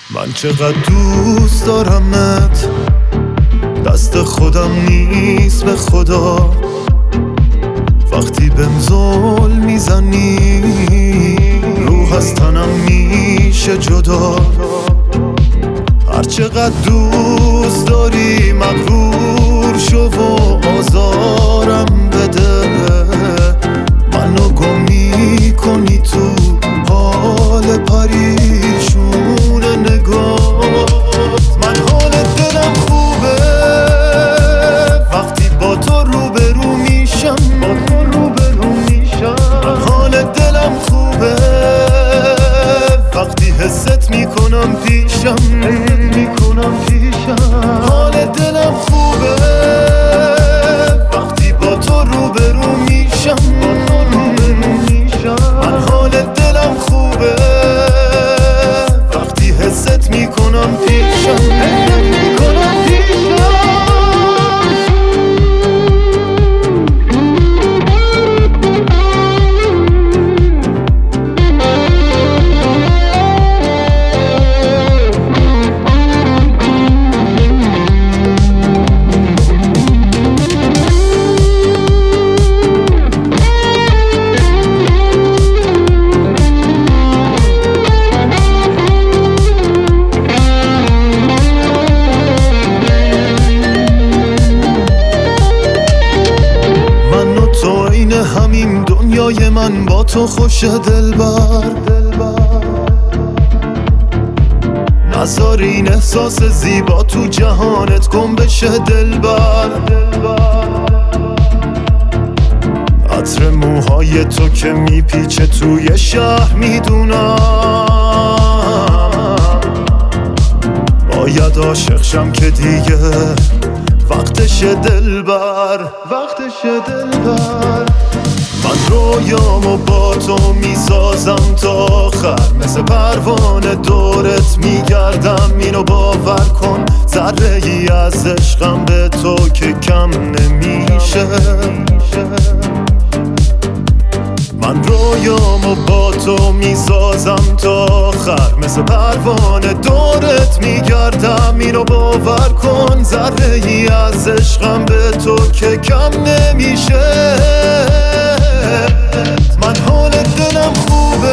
من چقدر دوست دارمت، دست خودم نیست به خدا. وقتی بهم ظلم میزنی روح از تنم میشه جدا. هر چقدر دوست داری مغرور شو و آزارم بده. منو گم میکنی تو حال پریشون نگات. من حال دلم خوبه وقتی با تو روبرو میشم. من حال دلم خوبه وقتی حست میکنم پیشم. حال دلم خوبه وقتی با تو روبرو میشم. من حال دلم خوبه وقتی حست میکنم پیشم. همین دنیای من با تو خوش دلبر. نذار این احساس زیبا تو جهانت گم بشه دلبر. عطر موهای تو که میپیچه توی شهر میدونم. باید عاشق شم که دیگه وقتشه دلبر. من رویامو با تو میسازم تا آخر، مثل پروانه دورت میگردم. اینو باور کن ذره ای از عشقم به تو که کم نمیشه. من رویامو با تو میسازم تا آخر، مثل پروانه دورت میگردم. اینو باور کن ذره ای از عشقم به تو که کم نمیشه. من حال دلم خوبه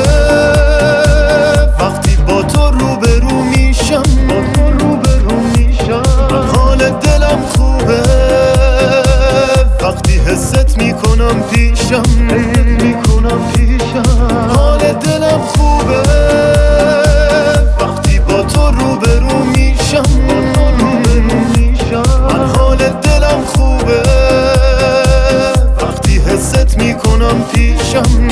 وقتی با تو روبرو میشم. من حال دلم خوبه وقتی حست میکنم پیشم. حال دلم خوبه وقتی با تو روبرو میشم. من حال دلم خوبه وقتی حست میکنم پیشم.